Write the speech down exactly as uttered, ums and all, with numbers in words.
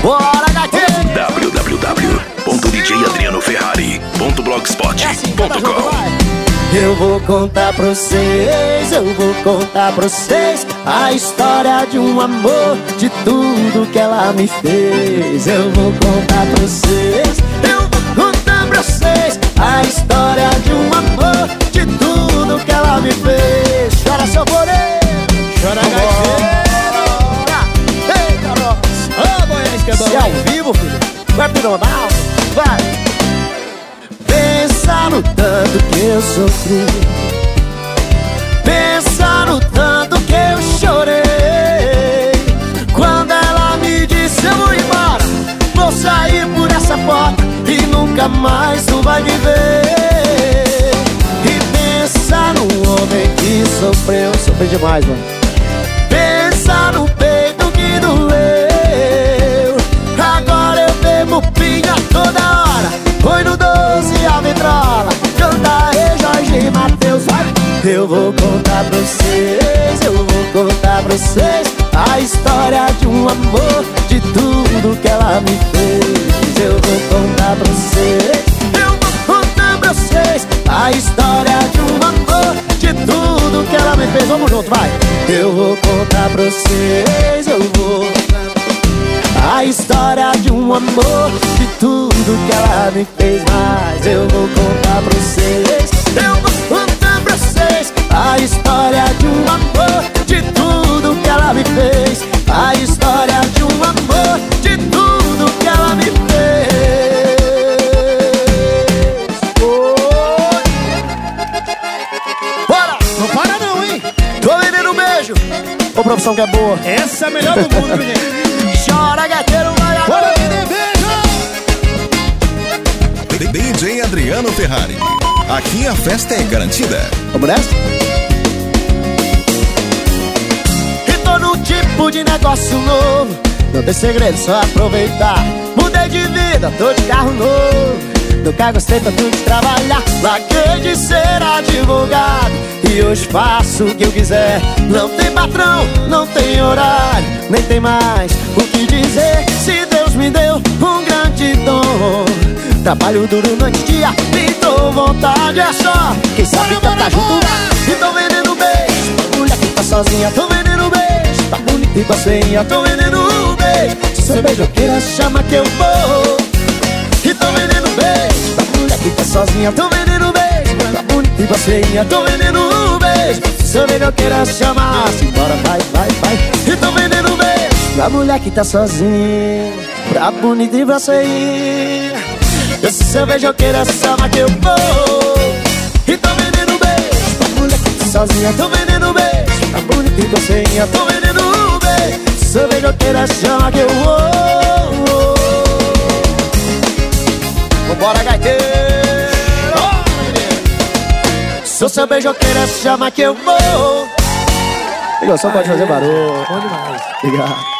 Bora, gatinho! w w w ponto d j adriano ferrari ponto blogspot ponto com. Eu vou contar pra vocês, eu vou contar pra vocês a história de um amor, de tudo que ela me fez. Eu vou contar pra vocês, eu vou contar pra vocês a história de um amor, de tudo que ela me fez. Chora, seu moreno, chora, gaiteiro. Eita, nossa. Ô, Goiás, que é bom. Se é ao vivo, filho, vai pro normal, vai. Pensa no tanto que eu sofri, pensa no tanto que eu chorei, quando ela me disse eu vou embora, vou sair por essa porta e nunca mais tu vai me ver. E pensa no homem que sofreu, sofreu demais, mano. Pensa no peito que doeu, agora eu bebo pinga toda hora, foi no doze a vitrola, canta aí Jorge Mateus, vai. Eu vou contar pra vocês, eu vou contar pra vocês a história de um amor, de tudo que ela me fez. Eu vou contar pra vocês, eu vou contar pra vocês a história de um amor, de tudo que ela me fez. Vamos junto, vai. Eu vou contar pra vocês, eu vou a história de um amor, de tudo que ela me fez. Mas eu vou contar pra vocês, eu vou contar pra vocês a história de um amor, de tudo que ela me fez. A história de um amor, de tudo que ela me fez. Oi. Bora! Não para não, hein? Tô vendendo um beijo. Ô, profissão que é boa. Essa é a melhor do mundo, gente. Chora, gateiro, vai agora. Bora, vender beijo! D J Adriano Ferrari. Aqui a festa é garantida. Vamos nessa? E tô num tipo de negócio novo, não tem segredo, só aproveitar. Mudei de vida, tô de carro novo, nunca gostei tanto de trabalhar. Larguei de ser advogado e hoje faço o que eu quiser. Não tem patrão, não tem horário, nem tem mais o que dizer. Se Deus me deu um grande dom, trabalho duro noite e dia, me dou vontade, é só quem sabe cantar junto. E tô vendendo beijo pra mulher que tá sozinha, tô vendendo beijo pra bonita e pra feinha, tô vendendo beijo. Se você beijoqueira, chama que eu vou. E tô vendendo beijo pra mulher que tá sozinha, tô vendendo beijo pra bonita e pra feinha, tô vendendo beijo. Se você beijoqueira, chama, simbora, vai, vai, vai. E tô vendendo beijo pra mulher que tá sozinha, pra bonita e pra feinha. Se você beijoqueira, chama que eu vou. E tô vendendo beijo pra mulher que tá sozinha, tô vendendo beijo pra bonita e pra feinha, tô vendendo beijo. Se você beijoqueira, chama que eu vou. Vambora, gaiteiro! Se você beijoqueira, chama que eu vou. Só pode fazer barulho. Bom demais. Obrigado.